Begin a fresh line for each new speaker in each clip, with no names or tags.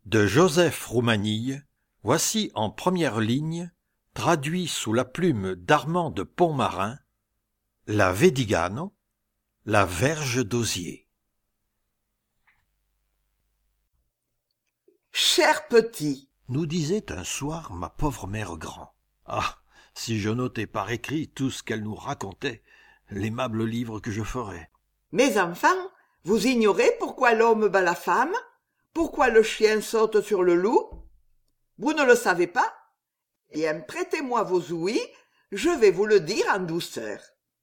De Joseph Roumanille, voici en première ligne, traduit sous la plume d'Armand de Pontmarin, la Vedigano, la verge d'osier.
Cher petit,
nous disait un soir ma pauvre mère grand. Ah, si je notais par écrit tout ce qu'elle nous racontait, l'aimable livre que je ferais.
Mes enfants, vous ignorez pourquoi l'homme bat la femme? Pourquoi le chien saute sur le loup? Vous ne le savez pas? Eh bien, prêtez-moi vos ouïes, je vais vous le dire en douceur.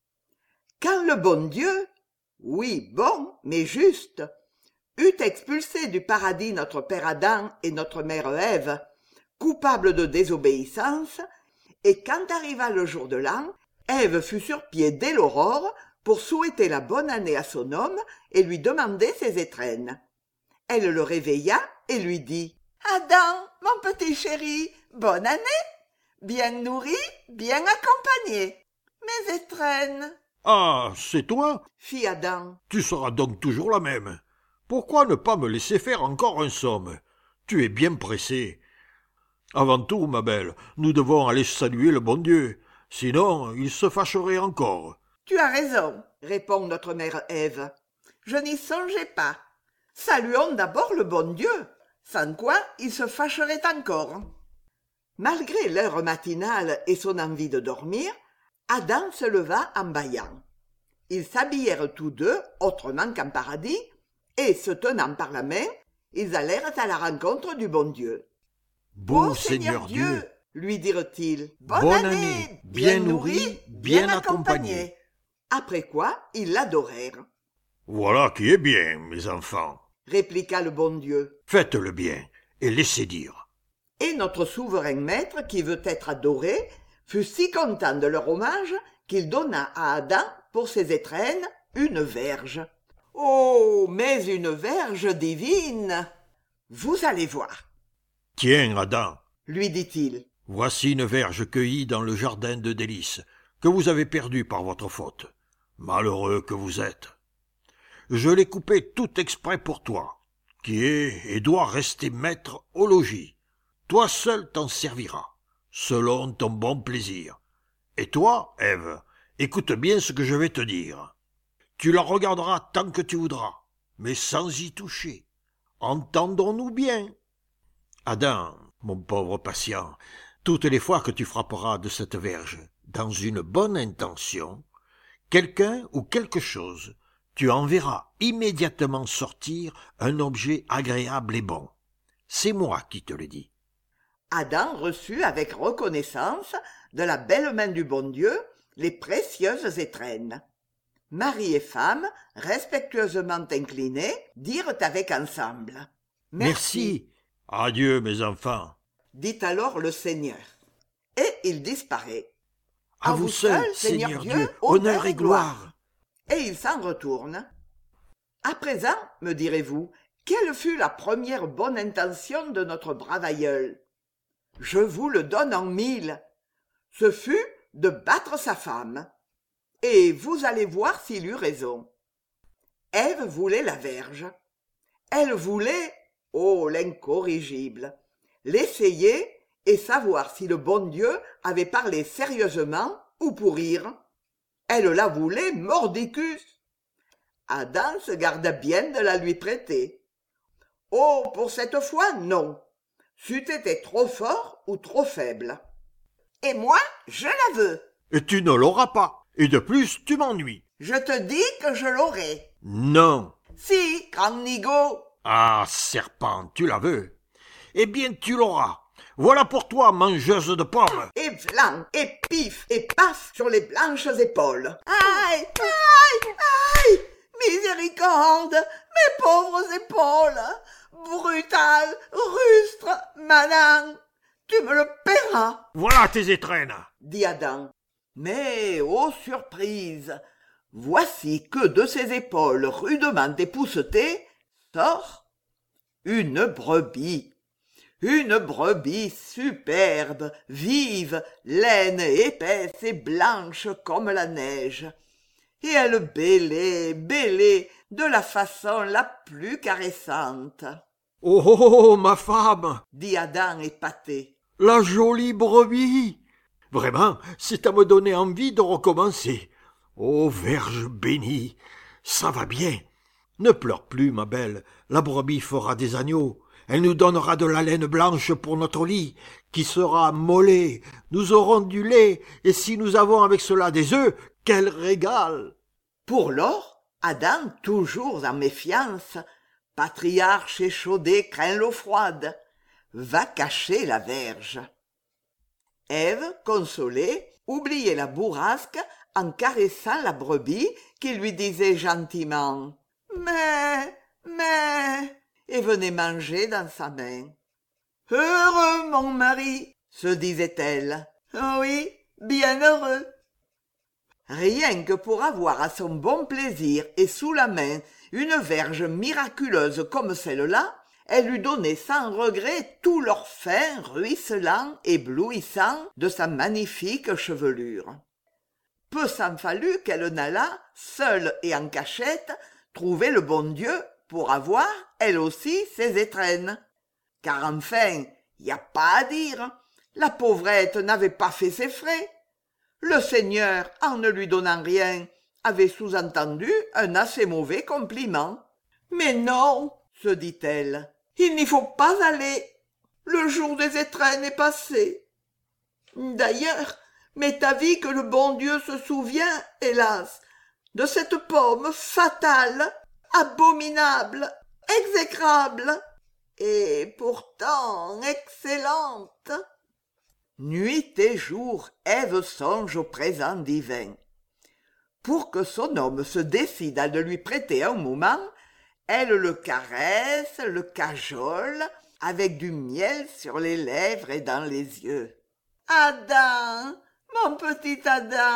Quand le bon Dieu, oui, bon, mais juste, eut expulsé du paradis notre père Adam et notre mère Ève, coupables de désobéissance, et quand arriva le jour de l'an, Ève fut sur pied dès l'aurore pour souhaiter la bonne année à son homme et lui demander ses étrennes. Elle le réveilla et lui dit « Adam, mon petit chéri, bonne année, bien nourri, bien accompagné. Mes étrennes. »
« Ah, c'est toi ?»
fit Adam.
« Tu seras donc toujours la même. Pourquoi ne pas me laisser faire encore un somme? Tu es bien pressée. Avant tout, ma belle, nous devons aller saluer le bon Dieu, sinon il se fâcherait encore. »
« Tu as raison, répond notre mère Ève. Je n'y songeais pas. Saluons d'abord le bon Dieu, sans quoi il se fâcherait encore. » Malgré l'heure matinale et son envie de dormir, Adam se leva en bâillant. Ils s'habillèrent tous deux autrement qu'en paradis, et, se tenant par la main, ils allèrent à la rencontre du bon Dieu. «
Beau Seigneur Dieu,
lui dirent-ils,
bonne année, bien nourri, bien accompagné. »
Après quoi, ils l'adorèrent.
« Voilà qui est bien, mes enfants, »
répliqua le bon Dieu.
« Faites-le bien et laissez dire. »
Et notre souverain maître, qui veut être adoré, fut si content de leur hommage qu'il donna à Adam, pour ses étrennes, une verge. Oh, mais une verge divine! Vous allez voir.
« Tiens, Adam,
lui dit-il,
voici une verge cueillie dans le jardin de délices, que vous avez perdue par votre faute. Malheureux que vous êtes. Je l'ai coupée tout exprès pour toi, qui est et doit rester maître au logis. Toi seul t'en serviras, selon ton bon plaisir. Et toi, Ève, écoute bien ce que je vais te dire. Tu la regarderas tant que tu voudras, mais sans y toucher. Entendons-nous bien? Adam, mon pauvre patient, toutes les fois que tu frapperas de cette verge, dans une bonne intention, quelqu'un ou quelque chose, tu en verras immédiatement sortir un objet agréable et bon. C'est moi qui te le dis.
Adam reçut avec reconnaissance de la belle main du bon Dieu les précieuses étrennes. Mari et femme, respectueusement inclinés, dirent avec ensemble «
Merci. Adieu, mes enfants. »
dit alors le Seigneur. Et il disparaît.
À vous seul, Seigneur Dieu, honneur et gloire.
Et il s'en retourne. À présent, me direz-vous, quelle fut la première bonne intention de notre brave aïeul? Je vous le donne en 1000. Ce fut de battre sa femme. Et vous allez voir s'il eut raison. Ève voulait la verge. Elle voulait, oh l'incorrigible, l'essayer et savoir si le bon Dieu avait parlé sérieusement ou pour rire. Elle la voulait mordicus. Adam se garda bien de la lui prêter. Oh, pour cette fois, non. C'eût été trop fort ou trop faible. Et moi, je la veux.
Et tu ne l'auras pas. Et de plus, tu m'ennuies.
Je te dis que je l'aurai.
Non.
Si, grand nigaud.
Ah, serpent, tu la veux. Eh bien, tu l'auras. Voilà pour toi, mangeuse de pommes.
Et vlan, et pif, et paf sur les blanches épaules. Aïe, aïe, aïe, miséricorde, mes pauvres épaules. Brutal, rustre, malin, tu me le paieras.
Voilà tes étrennes,
dit Adam. Mais, ô surprise, voici que de ses épaules rudement époussetées sort une brebis. Une brebis superbe, vive, laine épaisse et blanche comme la neige. Et elle bêlait de la façon la plus caressante.
Oh, oh, oh, ma femme,
dit Adam épaté.
la jolie brebis. Vraiment, c'est à me donner envie de recommencer. Ô Vierge bénie, ça va bien. Ne pleure plus, ma belle, la brebis fera des agneaux. Elle nous donnera de la laine blanche pour notre lit, qui sera mollet. Nous aurons du lait, et si nous avons avec cela des œufs, quel régal!
Pour lors, Adam, toujours en méfiance, patriarche échaudé craint l'eau froide, va cacher la verge. Ève, consolée, oubliait la bourrasque en caressant la brebis qui lui disait gentiment « Mais » et venait manger dans sa main. « Heureux, mon mari !» se disait-elle. « Oui, bien heureux !» Rien que pour avoir à son bon plaisir et sous la main une verge miraculeuse comme celle-là, elle eût donné sans regret tout l'orphin ruisselant, éblouissant de sa magnifique chevelure. Peu s'en fallut qu'elle n'allât, seule et en cachette, trouver le bon Dieu pour avoir, elle aussi, ses étrennes. Car enfin, y a pas à dire, la pauvrette n'avait pas fait ses frais. Le Seigneur, en ne lui donnant rien, avait sous-entendu un assez mauvais compliment. « Mais non, se dit-elle, il n'y faut pas aller. Le jour des étrennes est passé. D'ailleurs, m'est avis que le bon Dieu se souvient, hélas, de cette pomme fatale, abominable, exécrable, et pourtant excellente. » Nuit et jour, Ève songe au présent divin. Pour que son homme se décide à le lui prêter un moment, elle le caresse, le cajole, avec du miel sur les lèvres et dans les yeux. « Adam, mon petit Adam !»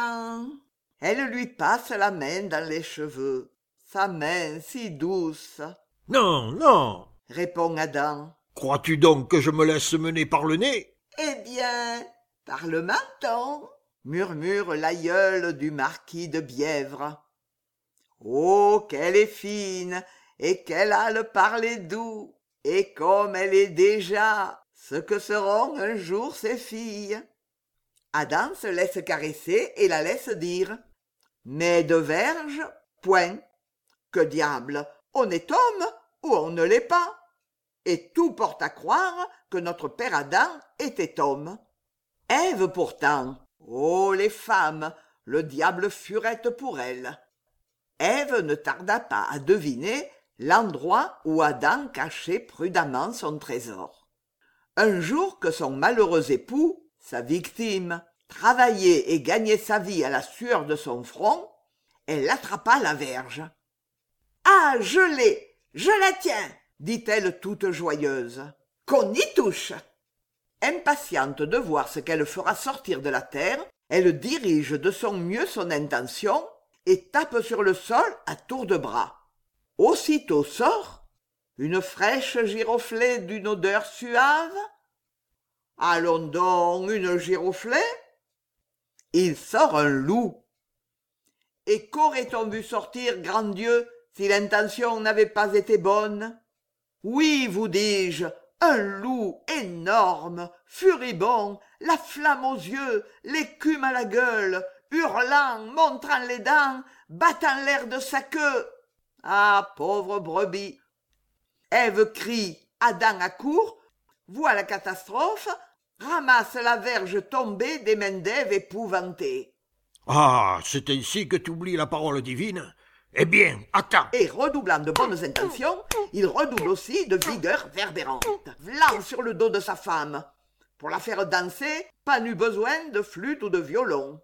Elle lui passe la main dans les cheveux, sa main si douce.
« Non, non !»
répond Adam.
« Crois-tu donc que je me laisse mener par le nez ?»
« Eh bien, par le menton !» murmure l'aïeul du marquis de Bièvre. « Oh, qu'elle est fine, et qu'elle a le parler doux, et comme elle est déjà ce que seront un jour ses filles. » Adam se laisse caresser et la laisse dire. Mais de verge, point. Que diable, on est homme ou on ne l'est pas? Et tout porte à croire que notre père Adam était homme. Ève pourtant, oh les femmes, le diable furette pour elle. Ève ne tarda pas à deviner l'endroit où Adam cachait prudemment son trésor. Un jour que son malheureux époux, sa victime, travaillait et gagnait sa vie à la sueur de son front, elle attrapa la verge. « Ah, je l'ai, je la tiens !» dit-elle toute joyeuse. « Qu'on y touche !» Impatiente de voir ce qu'elle fera sortir de la terre, elle dirige de son mieux son intention et tape sur le sol à tour de bras. Aussitôt sort une fraîche giroflée d'une odeur suave. « Allons donc, une giroflée !» Il sort un loup. Et qu'aurait-on vu sortir, grand Dieu, si l'intention n'avait pas été bonne? Oui, vous dis-je, un loup énorme, furibond, la flamme aux yeux, l'écume à la gueule, hurlant, montrant les dents, battant l'air de sa queue. Ah, pauvre brebis! Ève crie, Adam accourt, voit la catastrophe, ramasse la verge tombée des mains d'Ève épouvantée.
« Ah, c'est ainsi que tu oublies la parole divine? Eh bien, attends !»
Et redoublant de bonnes intentions, il redouble aussi de vigueur verbérante. V'lan sur le dos de sa femme. Pour la faire danser, pas n'eut besoin de flûte ou de violon.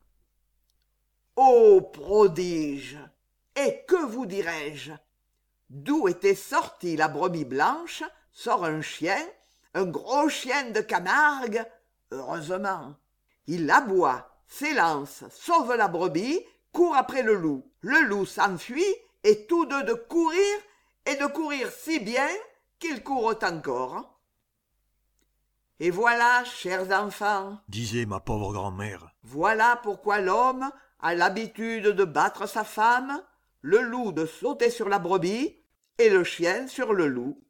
Ô prodige! Et que vous dirais-je? D'où était sortie la brebis blanche, sort un chien, un gros chien de Camargue. Heureusement, il aboie, s'élance, sauve la brebis, court après le loup. Le loup s'enfuit, et tous deux de courir, et de courir si bien qu'ils courent encore. Et voilà, chers enfants,
disait ma pauvre grand-mère,
voilà pourquoi l'homme a l'habitude de battre sa femme, le loup de sauter sur la brebis, et le chien sur le loup.